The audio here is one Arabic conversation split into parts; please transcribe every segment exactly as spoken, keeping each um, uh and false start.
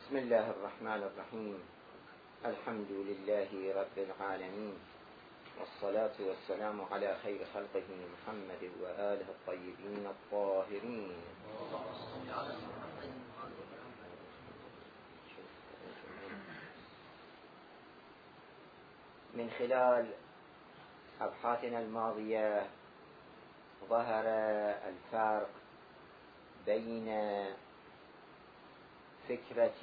بسم الله الرحمن الرحيم. الحمد لله رب العالمين، والصلاة والسلام على خير خلقه محمد وآله الطيبين الطاهرين. من خلال أبحاثنا الماضية ظهر الفرق بين فكرة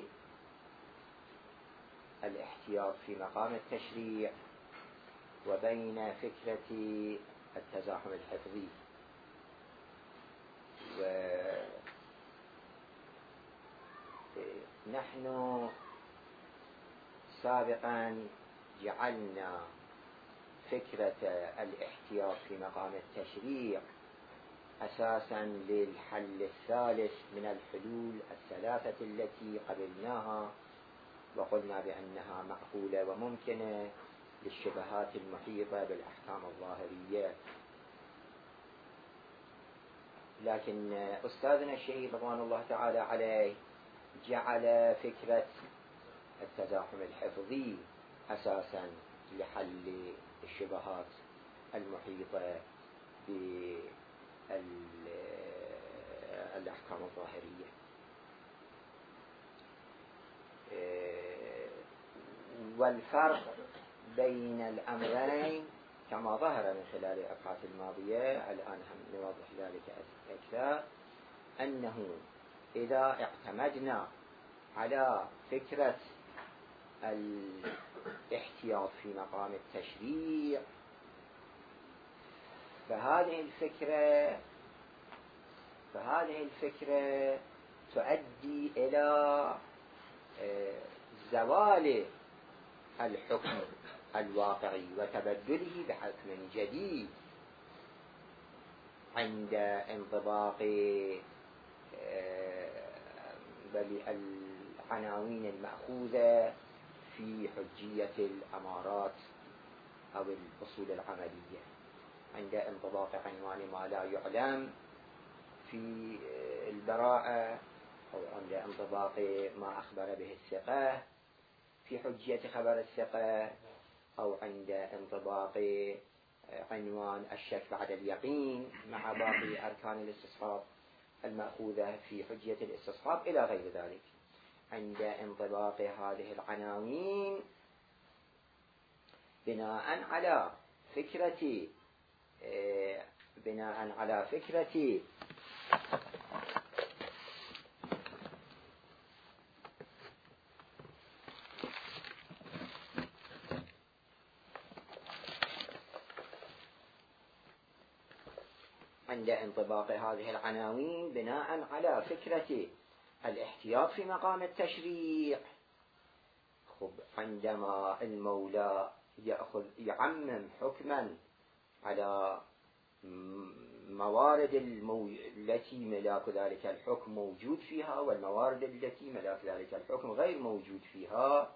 الاحتياط في مقام التشريع وبين فكرة التزاحم الحفظي. ونحن سابقا جعلنا فكرة الاحتياط في مقام التشريع أساسا للحل الثالث من الحلول الثلاثة التي قبلناها، وقلنا بأنها معقولة وممكنة للشبهات المحيطة بالأحكام الظاهرية. لكن أستاذنا الشهيد رضوان الله تعالى عليه جعل فكرة التزاحم الحفظي أساسا لحل الشبهات المحيطة بالأحكام الظاهرية. والفرق بين الأمرين كما ظهر من خلال الأبحاث الماضية، الآن هم نوضح ذلك أكثر، أنه إذا اعتمدنا على فكرة الاحتياط في مقام التشريع فهذه الفكرة فهذه الفكرة تؤدي إلى زوال الحكم الواقعي وتبدله بحكم جديد عند انطباق العناوين المأخوذة في حجية الأمارات أو الأصول العملية، عند انطباق عنوان ما لا يعلم في البراءة، أو عند انطباق ما أخبر به الثقة في حجية خبر الثقة، أو عند انطباق عنوان الشك بعد اليقين مع باقي أركان الاستصحاب المأخوذة في حجية الاستصحاب إلى غير ذلك. عند انطباق هذه العناوين بناء على فكرة بناء على فكرة عند انطباق هذه العناوين بناء على فكرة الاحتياط في مقام التشريع، خب عندما المولى يأخذ يعمم حكما على موارد المو... التي ملاك ذلك الحكم موجود فيها، والموارد التي ملاك ذلك الحكم غير موجود فيها،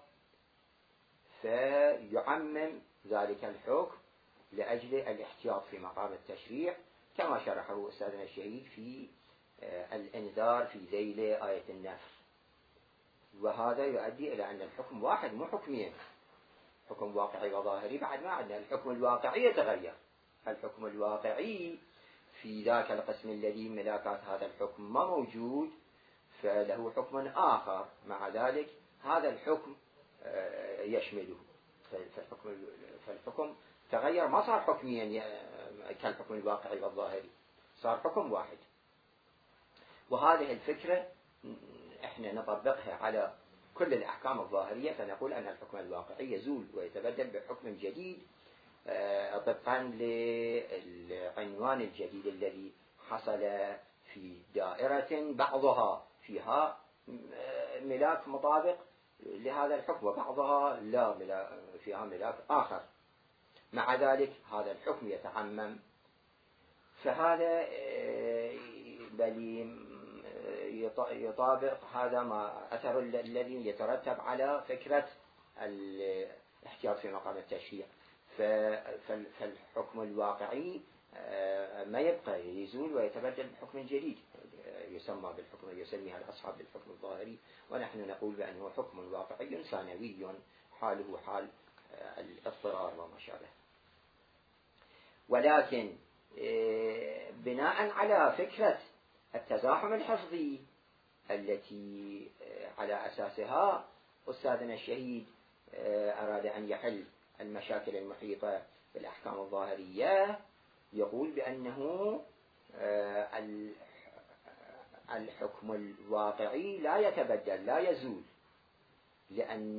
فيعمم ذلك الحكم لأجل الاحتياط في مقام التشريع كما شرحه أستاذنا الشهيد في الإنذار في ذيل آية النفر. وهذا يؤدي إلى أن الحكم واحد مو حكمين، حكم واقعي وظاهري. بعد ما عندنا الحكم الواقعي يتغير، الحكم الواقعي في ذاك القسم الذي ملاكات هذا الحكم ما موجود فله حكم آخر، مع ذلك هذا الحكم يشمله، فالحكم, فالحكم تغير، ما صار حكميا كالحكم الواقعي والظاهري، صار حكم واحد. وهذه الفكرة احنا نطبقها على كل الأحكام الظاهرية، فنقول أن الحكم الواقعي يزول ويتبدل بحكم جديد طبقا للعنوان الجديد الذي حصل في دائرة بعضها فيها ملاك مطابق لهذا الحكم وبعضها لا فيها ملاك آخر، مع ذلك هذا الحكم يتعمم. فهذا بل يطابق هذا ما أثر الذي يترتب على فكرة الاحتياط في مقام التشريع. فالحكم الواقعي ما يبقى، يزول ويتبدل بحكم جديد، يسمى بالحكم يسميها الأصحاب بالحكم الظاهري، ونحن نقول بأنه حكم واقعي ثانوي حاله حال الاضطرار وما شابه. ولكن بناء على فكرة التزاحم الحفظي التي على أساسها أستاذنا الشهيد أراد أن يحل المشاكل المحيطة بالأحكام الظاهرية، يقول بأنه الحكم الواقعي لا يتبدل لا يزول، لأن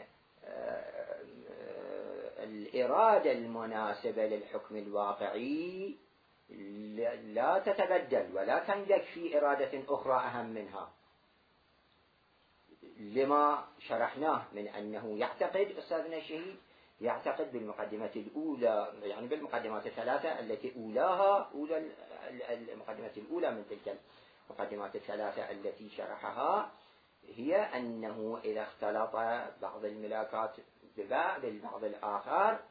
الإرادة المناسبة للحكم الواقعي لا تتبدل ولا تندك في إرادة أخرى أهم منها، لما شرحناه من أنه يعتقد أستاذنا الشهيد يعتقد بالمقدمة الأولى، يعني بالمقدمات الثلاثة التي أولاها أولى المقدمة الأولى من تلك المقدمات الثلاثة التي شرحها، هي أنه إذا اختلط بعض الملاكات بالبعض الآخر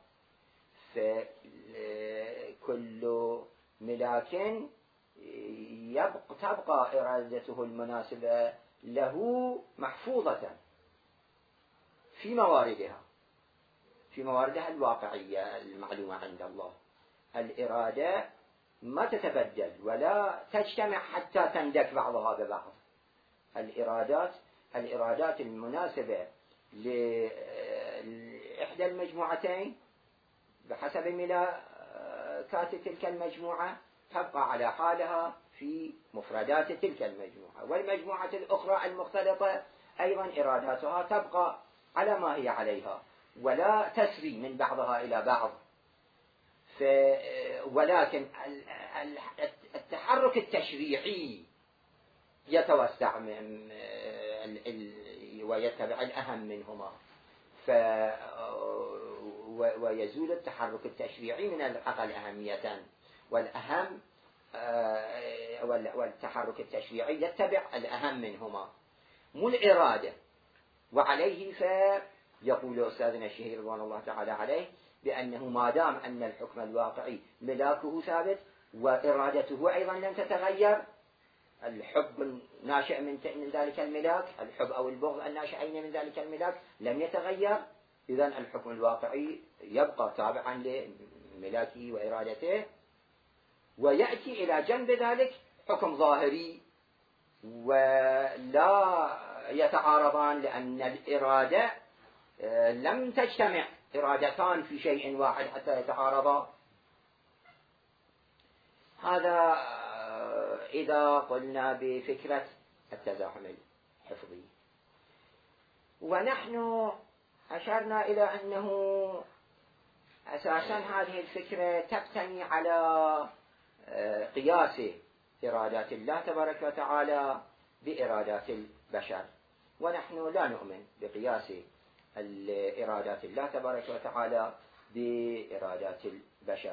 فكل ملاك يبقى تبقى إرادته المناسبة له محفوظة في مواردها في مواردها الواقعية المعلومة عند الله. الإرادة ما تتبدل ولا تجتمع حتى تندك بعضها ببعض. الإرادات الإرادات المناسبة لإحدى المجموعتين بحسب ملاكات تلك المجموعة تبقى على حالها في مفردات تلك المجموعة، والمجموعة الأخرى المختلطة أيضا إراداتها تبقى على ما هي عليها ولا تسري من بعضها إلى بعض. ولكن التحرك التشريعي يتوسع ويتبع الأهم منهما، ويزول التحرك التشريعي من الأقل أهمية، والأهم والتحرك التشريعي يتبع الأهم منهما مو الإرادة. وعليه فيقول أستاذنا الشهيد رضوان الله تعالى عليه بأنه ما دام أن الحكم الواقعي ملاكه ثابت وإرادته أيضا لم تتغير، الحب الناشئ من ذلك الملاك، الحب أو البغض الناشئين من ذلك الملاك لم يتغير، إذن الحكم الواقعي يبقى تابعا لملاكه وإرادته، ويأتي إلى جنب ذلك حكم ظاهري ولا يتعارضان، لأن الإرادة لم تجتمع إرادتان في شيء واحد حتى يتعارضا. هذا إذا قلنا بفكرة التزاحم الحفظي. ونحن أشرنا إلى أنه أساسا هذه الفكرة تبتني على قياس إرادات الله تبارك وتعالى بإرادات البشر، ونحن لا نؤمن بقياس إرادات الله تبارك وتعالى بإرادات البشر.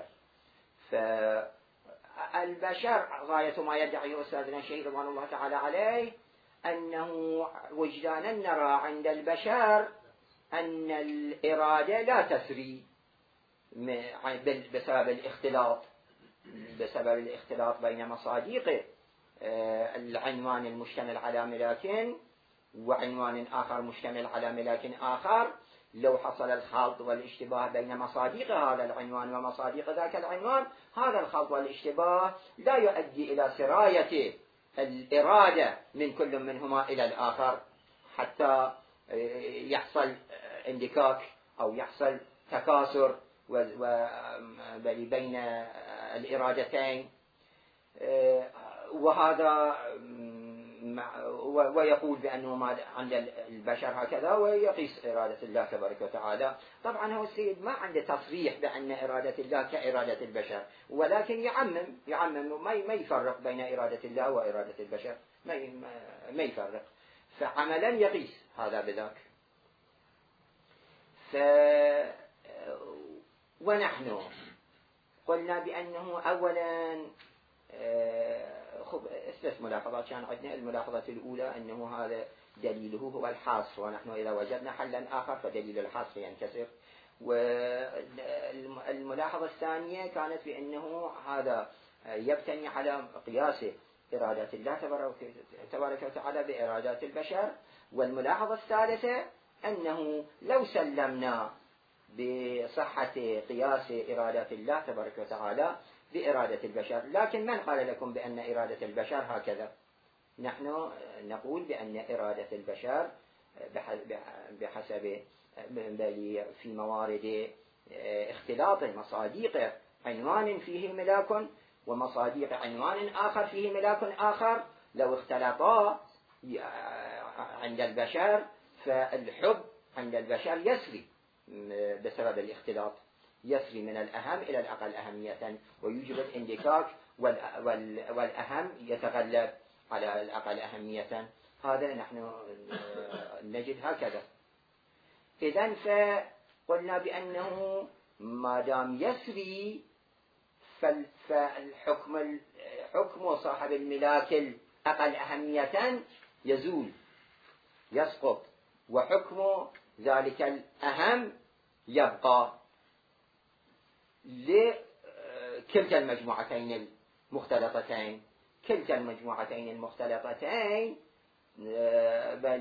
فالبشر غاية ما يدعي أستاذنا الشهيد رضوان الله تعالى عليه أنه وجدانا نرى عند البشر أن الإرادة لا تسري بسبب الاختلاط بسبب الاختلاط بين مصادق العنوان المشتمل على ملاك وعنوان آخر مشتمل على ملاك آخر. لو حصل الخلط والاشتباه بين مصادق هذا العنوان ومصادق ذاك العنوان، هذا الخلط والاشتباه لا يؤدي إلى سراية الإرادة من كل منهما إلى الآخر حتى يحصل اندكاك أو يحصل تكاثر بين الإرادتين. وهذا ويقول بأنه ما عند البشر هكذا، ويقيس إرادة الله تبارك وتعالى. طبعا هو السيد ما عنده تصريح بأن إرادة الله كإرادة البشر، ولكن يعمم يعمم ما يفرق بين إرادة الله وإرادة البشر، ما ما يفرق، فعملا يقيس هذا بذاك. ف ونحن قلنا بأنه أولا خب ثلاث ملاحظات كان عندنا. الملاحظة الأولى أنه هذا دليله هو الحصر، ونحن إذا وجدنا حلا آخر فدليل الحصر ينكسر. والملاحظة الثانية كانت بأنه هذا يبتني على قياسه إرادة الله تبارك وتعالى بإرادات البشر. والملاحظة الثالثة أنه لو سلمنا بصحة قياس إرادة الله تبارك وتعالى بإرادة البشر، لكن من قال لكم بأن إرادة البشر هكذا؟ نحن نقول بأن إرادة البشر بحسب في موارد اختلاط مصاديق عنوان فيه ملاك ومصاديق عنوان آخر فيه ملاك آخر، لو اختلطا عند البشر فالحب عند البشر يسري بسبب الاختلاط، يسري من الأهم إلى الأقل أهمية ويوجب الاندكاك، والأهم يتغلب على الأقل أهمية. هذا نحن نجد هكذا. إذن فقلنا بأنه ما دام يسري فالحكم حكم صاحب الملاك الأقل أهمية يزول يسقط، وحكم ذلك الأهم يبقى لكلتا المجموعتين المختلطتين. كلتا المجموعتين المختلطتين بل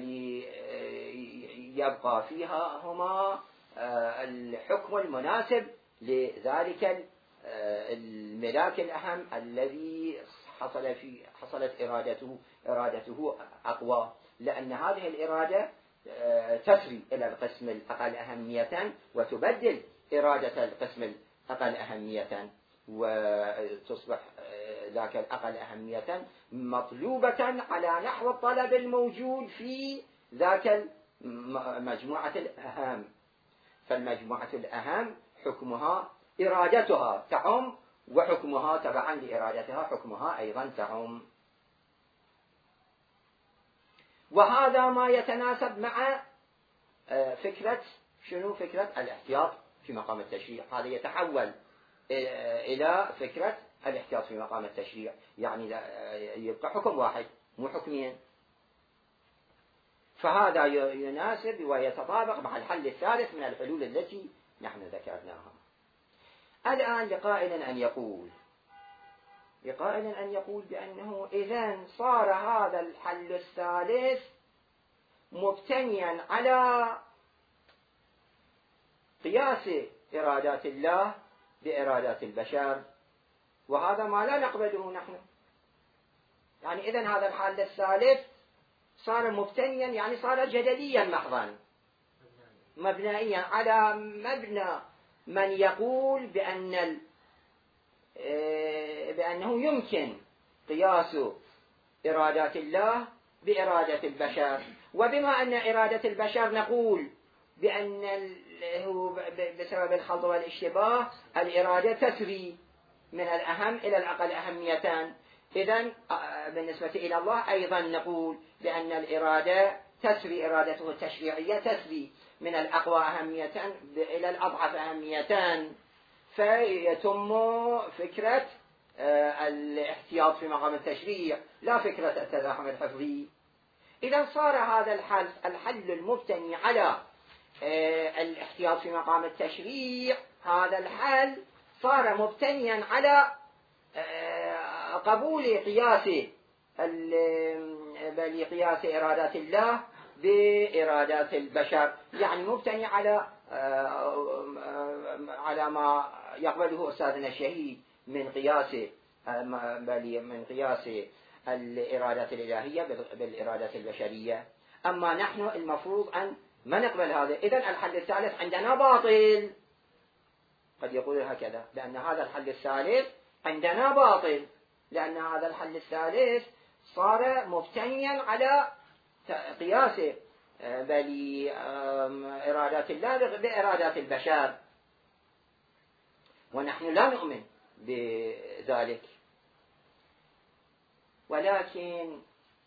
يبقى فيها هما الحكم المناسب لذلك الملاك الأهم الذي حصل في حصلت إرادته إرادته أقوى، لأن هذه الإرادة تسري إلى القسم الأقل أهمية وتبدل إرادة القسم الأقل أهمية، وتصبح ذاك الأقل أهمية مطلوبة على نحو الطلب الموجود في ذاك المجموعة الأهم. فالمجموعة الأهم حكمها إرادتها تعم، وحكمها تبعا لإرادتها حكمها أيضا تعم. وهذا ما يتناسب مع فكرة شنو؟ فكرة الاحتياط في مقام التشريع. هذا يتحول إلى فكرة الاحتياط في مقام التشريع، يعني يبقى حكم واحد مو حكمين. فهذا يناسب ويتطابق مع الحل الثالث من الحلول التي نحن ذكرناها. الآن لقائل أن يقول لقائل أن يقول بأنه إذن صار هذا الحل الثالث مبتنيا على قياس إرادات الله بإرادات البشر، وهذا ما لا نقبله نحن. يعني إذن هذا الحل الثالث صار مبتنيا، يعني صار جدليا محضا، مبنائيا على مبنى من يقول بأن بأنه يمكن قياس إرادات الله بإرادة البشر. وبما أن إرادة البشر نقول بأنه بسبب الخلط والاشتباه الإرادة تسري من الأهم إلى الأقل أهمية، إذن بالنسبة إلى الله أيضا نقول بأن الإرادة تسري، إرادته التشريعية تسري من الأقوى أهمية إلى الأضعف أهمية، فيتم فكرة الاحتياط في مقام التشريع لا فكرة التزاحم الحفظي. إذا صار هذا الحل الحل المبتني على الاحتياط في مقام التشريع، هذا الحل صار مبتنيا على قبول قياس بل قياس إرادات الله بإرادات البشر، يعني مبتني على على ما يقبله أستاذنا الشهيد من قياس بل من قياس الإرادات الإلهية بالإرادات البشرية. أما نحن المفروض أن ما نقبل هذا. إذن الحل الثالث عندنا باطل. قد يقول هكذا بأن هذا الحل الثالث عندنا باطل، لأن هذا الحل الثالث صار مبتنيا على قياس بل إرادات الله بإرادات البشر، ونحن لا نؤمن بذلك. ولكن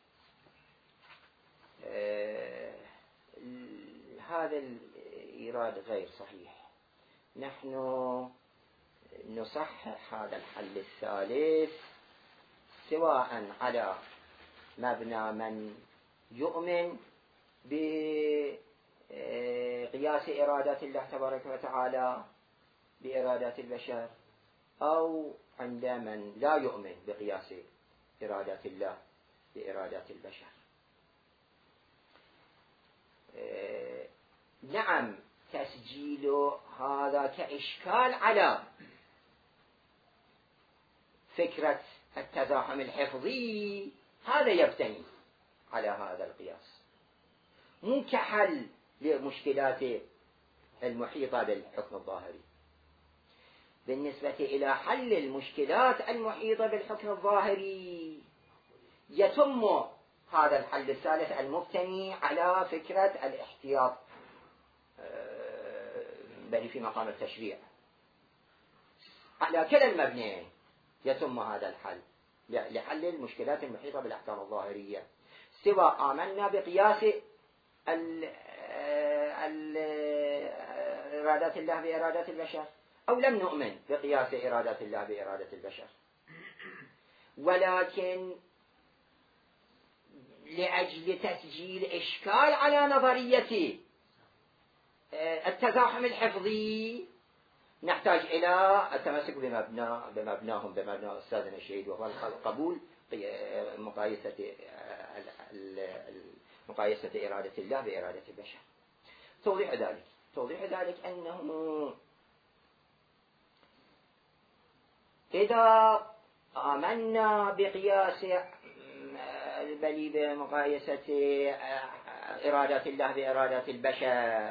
هذا الإيراد غير صحيح. نحن نصحح هذا الحل الثالث سواء على مبنى من يؤمن بقياس إرادات الله تبارك وتعالى بإرادات البشر، أو عند من لا يؤمن بقياس إرادات الله بإرادات البشر. نعم، تسجيل هذا كإشكال على فكرة التزاحم الحفظي، هذا يبتني على هذا القياس، مو كحل لمشكلات المحيطة بالحكم الظاهري. بالنسبة إلى حل المشكلات المحيطة بالحكم الظاهري يتم هذا الحل الثالث المبتني على فكرة الاحتياط بل في مقام التشريع. على كلا المبنيين يتم هذا الحل لحل المشكلات المحيطة بالأحكام الظاهرية، سواء آمنا بقياس إرادات الله بإرادات البشر أو لم نؤمن بقياس إرادات الله بإرادة البشر. ولكن لأجل تسجيل إشكال على نظرية التزاحم الحفظي نحتاج إلى التمسك بمبنى بمبناهم بمبنى أستاذنا الشهيد، وهو القبول مقايسة مقايسة إرادة الله بإرادة البشر. توضيح ذلك توضيح ذلك أنه إذا آمنا بقياس بل بمقايسة إرادات الله بإرادات البشر،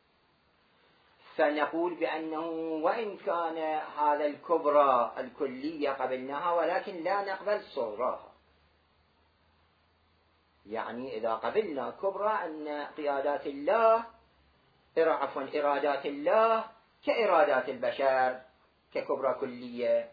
فنقول بأنه وإن كان هذا الكبرى الكلية قبلناها ولكن لا نقبل صغراها. يعني إذا قبلنا كبرى أن قيادات الله عفوا إرادات الله كإرادات البشر ككبرى كلية،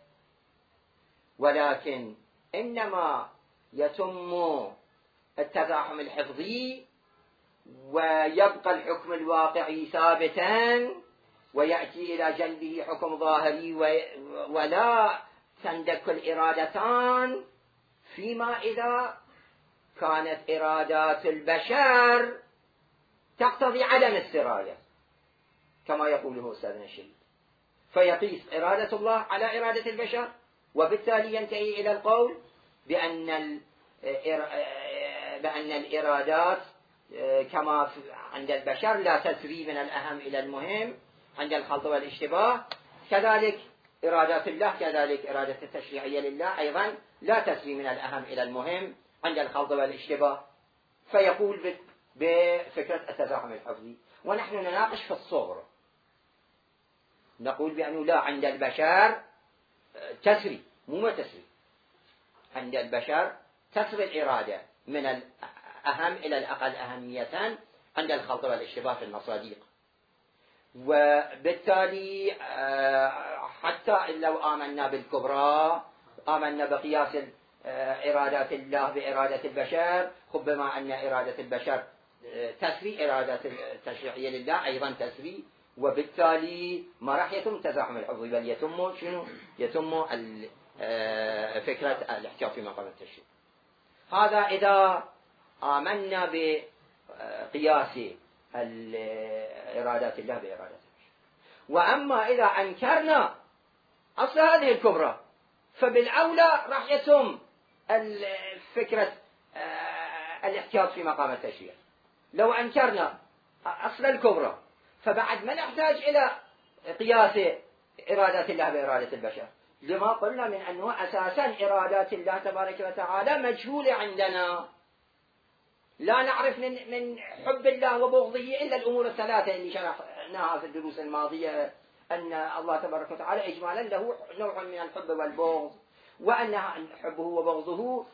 ولكن إنما يتم التزاحم الحفظي ويبقى الحكم الواقعي ثابتا ويأتي إلى جنبه حكم ظاهري ولا تندك الإرادتان، فيما إذا كانت إرادات البشر تقتضي عدم السراية كما يقوله أستاذنا الشهيد، فيقيس إرادة الله على إرادة البشر، وبالتالي ينتهي إلى القول بأن بأن الإرادات كما عند البشر لا تسري من الأهم إلى المهم عند الخلط والاشتباه، كذلك إرادات الله كذلك إرادة التشريعية لله أيضا لا تسري من الأهم إلى المهم عند الخلط والاشتباه، فيقول بفكرة التزاحم الحفظي. ونحن نناقش في الصغر، نقول بأنه لا، عند البشر تسري مو ما تسري، عند البشر تسري الإرادة من الأهم إلى الأقل أهمية عند الخلط والاشتباه في المصادق. وبالتالي حتى لو آمنا بالكبرى آمنا بقياس إرادات الله بإرادة البشر، خب بما أن إرادة البشر تسري إرادة التشريعية لله أيضا تسري، وبالتالي ما راح يتم تزاحم الحفظ بل يتم شنو؟ يتم فكرة الاحتياط في مقام التشريع. هذا إذا آمنا بقياس إرادات الله بإرادة البشر. وأما إذا أنكرنا أصل هذه الكبرى فبالأولى راح يتم فكرة الاحتياط في مقام التشريع. لو أنكرنا أصل الكبرى فبعد ما نحتاج إلى قياس إرادات الله بإرادة البشر، لما قلنا من أنه أساسا إرادات الله تبارك وتعالى مجهولة عندنا، لا نعرف من من حب الله وبغضه إلا الأمور الثلاثة اللي شرحناها في الدروس الماضية، أن الله تبارك وتعالى إجمالا له نوع من الحب والبغض، وأن حبه وبغضه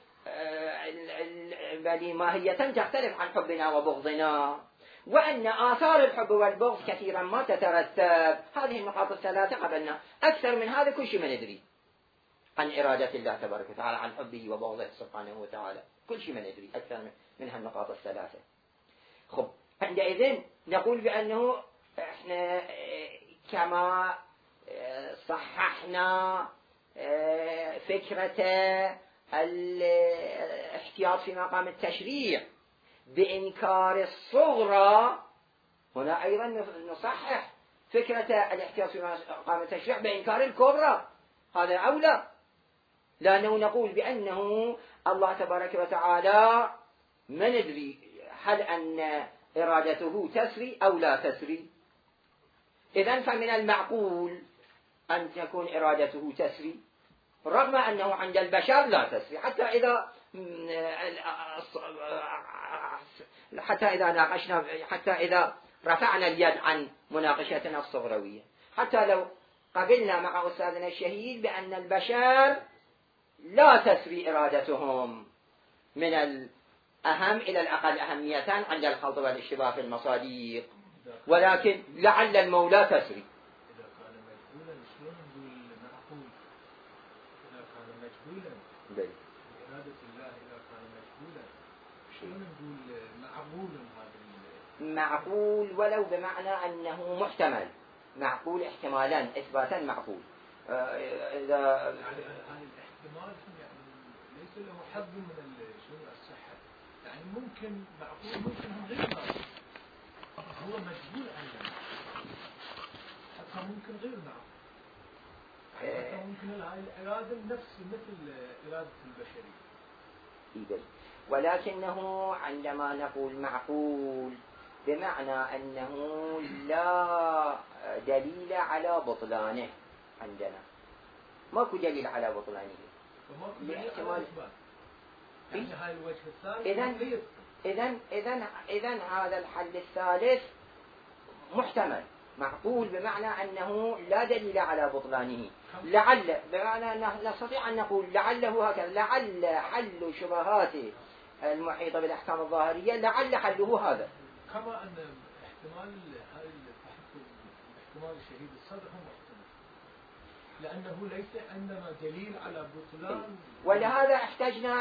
بل ماهية تختلف عن حبنا وبغضنا، وأن آثار الحب والبغض كثيرا ما تترتب. هذه النقاط الثلاثة قبلنا. أكثر من هذا كل شيء ما ندري عن إرادة الله تبارك وتعالى، عن حبه وبغضه سبحانه وتعالى، كل شيء ما ندري أكثر من هالنقاط الثلاثة. خب عندئذ نقول بأنه إحنا كما صححنا فكرة الاحتياط في مقام التشريع بإنكار الصغرى، هنا أيضا نصحح فكرة الاحتياط في مقام التشريع بإنكار الكبرى، هذا أولى. لأنه نقول بأنه الله تبارك وتعالى ما ندري هل أن إرادته تسري أو لا تسري. إذن فمن المعقول أن تكون إرادته تسري، رغم أنه عند البشر لا تسري، حتى إذا حتى إذا ناقشنا حتى إذا رفعنا اليد عن مناقشتنا الصغروية، حتى لو قبلنا مع أستاذنا الشهيد بأن البشر لا تسري إرادتهم من الأهم إلى الأقل أهمية عند الخلط والاشتباه في المصادق، ولكن لعل المولى تسري. إذا كان مجهولا شلون نقول معقول؟ إذا كان مجهولا إرادة الله إذا كان مجهولا شلون نقول معقول؟ هذا معقول ولو بمعنى أنه محتمل، معقول احتمالا إثباتا معقول. إذا يعني هذا الاحتمال يعني ليس له حظ من شنو الصحة، يعني ممكن معقول ممكن هم غير معقول، هو مجهول عندنا حتى ممكن غير معقول، حتى ممكن هاي الإرادة نفس مثل إرادة البشرية. ولكنه عندما نقول معقول بمعنى أنه لا دليل على بطلانه عندنا، ماكو دليل على بطلانه لاحتمال يعني هاي الوجه الثالث. إذن إذن إذن إذن هذا الحل الثالث محتمل، معقول بمعنى أنه لا دليل على بطلانه، لعل بمعنى أنه نستطيع أن نقول لعله هكذا، لعل حل شبهات المحيطة بالأحكام الظاهرية لعل حله هذا. كما أن احتمال هاي التحكم احتمال الشهيد الصدر هو محتمل، لأنه ليس عندنا دليل على بطلان، ولهذا احتجنا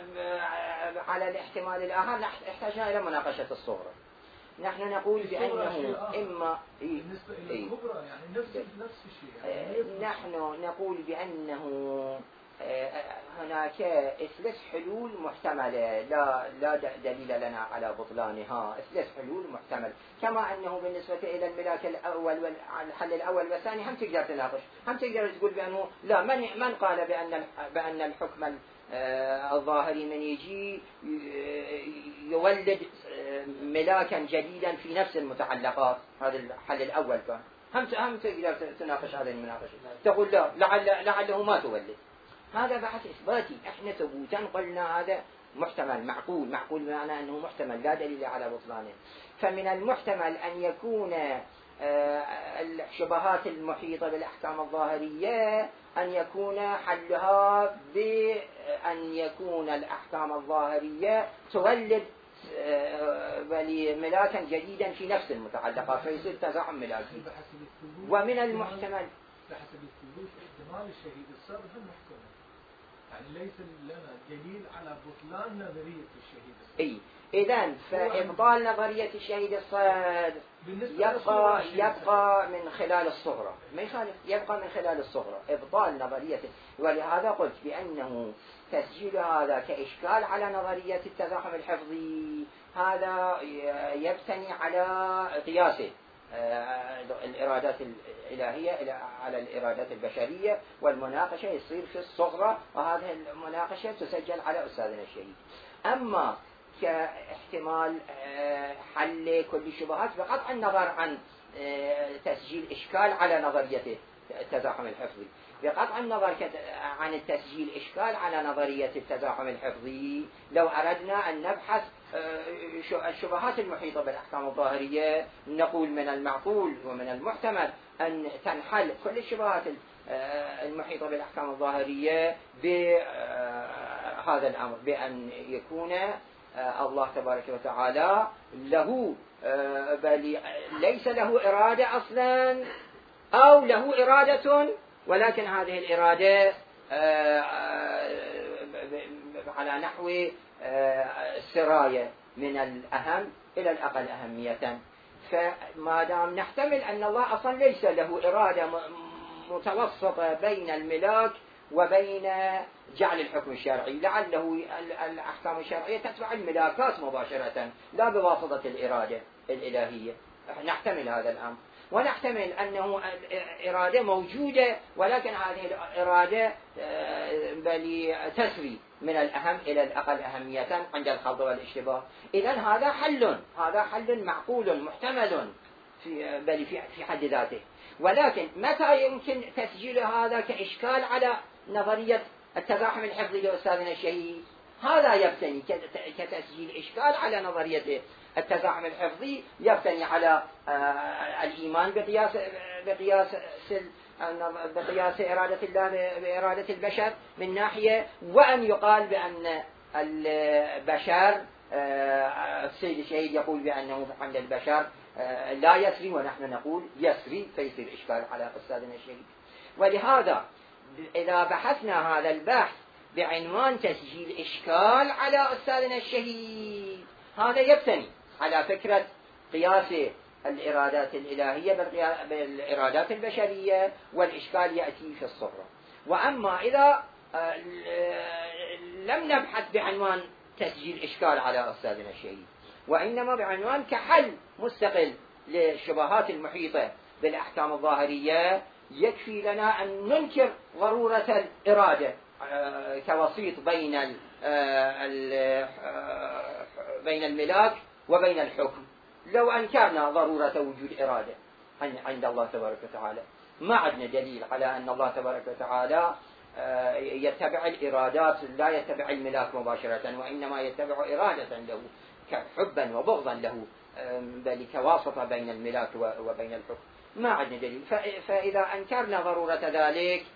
على الاحتمال الآخر احتجنا إلى مناقشة الصغرى. نحن نقول بأنه إما بالنسبة إلى الكبرى يعني نفس نفس الشيء يعني نحن نقول بأنه هناك ثلاث حلول محتملة لا لا دليل لنا على بطلانها، ثلاث حلول محتمل، كما أنه بالنسبة إلى الملاك الأول والحل الأول والثاني هم تقدر تناقش، هم تقدر تقول بأنه لا من من قال بأن بأن الحكم الظاهري من يجي يولد ملاكا جديدا في نفس المتعلقات، هذا الحل الأول كان هم هم تقدر تناقش هذه المناقشة، تقول لا لعل لعله ما تولد، هذا بحث إثباتي، احنا ثبوتا قلنا هذا محتمل معقول، معقول بمعنى أنه محتمل لا دليل على بطلانه. فمن المحتمل أن يكون الشبهات المحيطة بالأحكام الظاهرية أن يكون حلها بأن يكون الأحكام الظاهرية تولد ملاكا جديدا في نفس المتعلقات فيصير تزاحم ملاكي. ومن المحتمل بحسب الثبوت احتمال الشهيد الصدر هم محتمل، يعني ليس لنا دليل على بطلان نظرية الشهيد الصدر. اي إذن فإبطال نظرية الشهيد الصدر يبقى يبقى من خلال الصغرى، ما يخالف، يبقى من خلال الصغرى إبطال نظريته. ولهذا قلت بأنه تسجيل هذا كإشكال على نظرية التزاحم الحفظي هذا يبتني على قياسه الإرادات الإلهية على الإرادات البشرية، والمناقشة يصير في الصغرى، وهذه المناقشة تسجل على أستاذنا الشهيد. أما كاحتمال حل كل الشبهات بقطع النظر عن تسجيل إشكال على نظرية التزاحم الحفظي، بقطع النظر عن التسجيل إشكال على نظرية التزاحم الحفظي، لو أردنا أن نبحث الشبهات المحيطة بالأحكام الظاهرية نقول من المعقول ومن المحتمل أن تنحل كل الشبهات المحيطة بالأحكام الظاهرية بهذا الأمر، بأن يكون الله تبارك وتعالى له بل ليس له إرادة أصلا أو له إرادة، ولكن هذه الإرادة على نحو السراية من الأهم إلى الأقل أهمية. فما دام نحتمل أن الله أصلا ليس له إرادة متوسطة بين الملاك وبين جعل الحكم الشرعي، لعله الأحكام الشرعية تتبع الملاكات مباشرة لا بواسطة الإرادة الإلهية، نحتمل هذا الأمر. ونحتمل أنه الإرادة موجودة، ولكن هذه الإرادة بل تسري من الأهم إلى الأقل أهمية عند الخلط والاشتباه. إذن هذا حل، هذا حل معقول محتمل في بل في حد ذاته. ولكن متى يمكن تسجيل هذا كإشكال على نظرية التزاحم الحفظي لأستاذنا الشهيد؟ هذا يبتني كتسجيل إشكال على نظرية التزاحم الحفظي، يبتني على الإيمان بقياس بقياس بقياس إرادة الله بإرادة البشر من ناحية، وأن يقال بأن البشر السيد الشهيد يقول بأنه عند البشر لا يسري، ونحن نقول يسري، فيصير إشكال على أستاذنا الشهيد. ولهذا إذا بحثنا هذا البحث بعنوان تسجيل إشكال على أستاذنا الشهيد، هذا يبتني على فكرة قياس الإرادات الإلهية بالإرادات البشرية، والإشكال يأتي في الصغرى. وأما إذا لم نبحث بعنوان تسجيل إشكال على أستاذنا الشهيد، وإنما بعنوان كحل مستقل للشبهات المحيطة بالأحكام الظاهرية، يكفي لنا أن ننكر ضرورة الإرادة كوسيط بين بين الملاك وبين الحكم. لو أنكرنا ضرورة وجود إرادة عند الله تبارك وتعالى، ما عندنا دليل على أن الله تبارك وتعالى يتبع الإرادات، لا يتبع الملاك مباشرة، وإنما يتبع إرادة له حبا وبغضا له، بل كواسطة بين الملاك وبين الحكم. ما عندنا دليل. فإذا أنكرنا ضرورة ذلك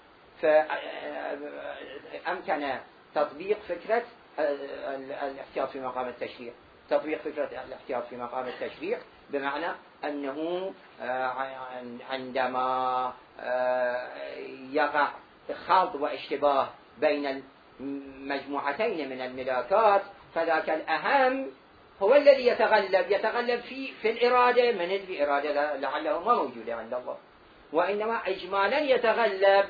فأمكن تطبيق فكرة الاحتياط في مقام التشريع. تطبيق فكرة الاحتياط في مقام التشريع بمعنى أنه عندما يقع خلط واشتباه بين المجموعتين من الملاكات، فذاك الأهم هو الذي يتغلب يتغلب في في الإرادة من الإرادة لعله ما موجودة عند الله، وإنما إجمالا يتغلب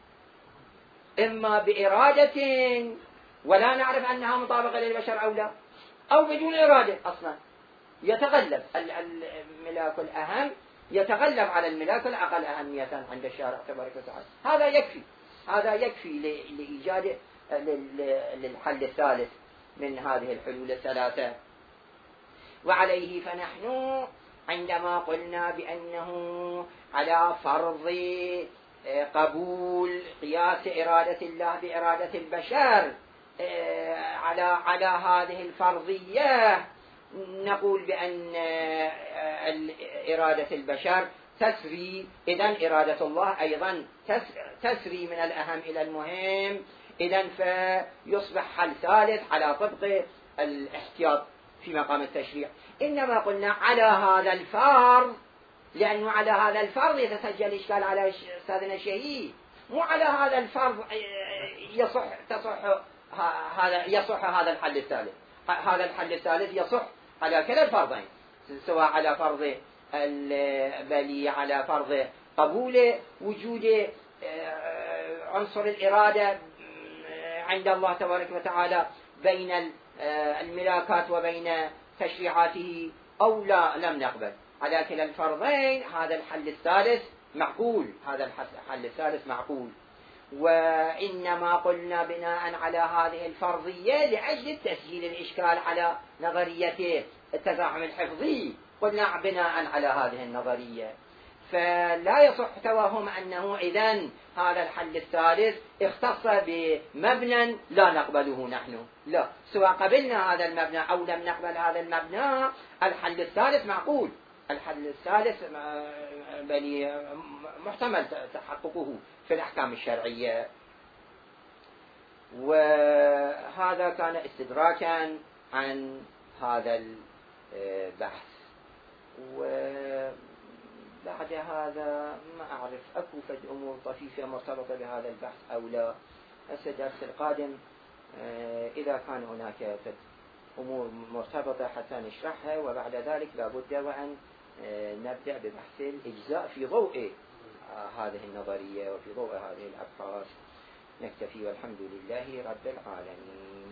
إما بإرادة ولا نعرف أنها مطابقة للبشر أو لا، أو بدون إرادة أصلا يتغلب الملاك الأهم يتغلب على الملاك الأقل أهمية عند الشارع تبارك وتعالى. هذا يكفي، هذا يكفي لإيجاد للحل الثالث من هذه الحلول الثلاثة. وعليه فنحن عندما قلنا بأنه على فرض قبول قياس إرادة الله بإرادة البشر على على هذه الفرضية، نقول بأن إرادة البشر تسري، إذن إرادة الله أيضا تسري من الأهم إلى المهم، إذن فيصبح حل ثالث على طبق الاحتياط في مقام التشريع. إنما قلنا على هذا الفرض، لأنه على هذا الفرض يتسجل إشكال على أستاذنا الشهيد، مو على هذا الفرض يصح تصح هذا يصح هذا الحل الثالث. هذا الحل الثالث يصح على كلا الفرضين، سواء على فرض بل على فرض قبول وجود عنصر الإرادة عند الله تبارك وتعالى بين الملاكات وبين تشريعاته، أو لا لم نقبل على كلا الفرضين. هذا الحل الثالث معقول، هذا الحل الثالث معقول. وإنما قلنا بناء على هذه الفرضية لأجل تسجيل الإشكال على نظرية التزاحم الحفظي، قلنا بناء على هذه النظرية، فلا يصح توهم أنه إذن هذا الحل الثالث اختص بمبنى لا نقبله نحن، لا، سواء قبلنا هذا المبنى أو لم نقبل هذا المبنى، الحل الثالث معقول، الحل الثالث بل محتمل تحققه في الأحكام الشرعية. وهذا كان استدراكا عن هذا البحث. وبعد هذا ما أعرف أكو فد أمور طفيفة مرتبطة بهذا البحث أو لا. الدرس القادم إذا كان هناك فد أمور مرتبطة حتى نشرحها، وبعد ذلك لابد وأن نبدأ ببحث الإجزاء في ضوء هذه النظرية وفي ضوء هذه الأبحاث. نكتفي والحمد لله رب العالمين.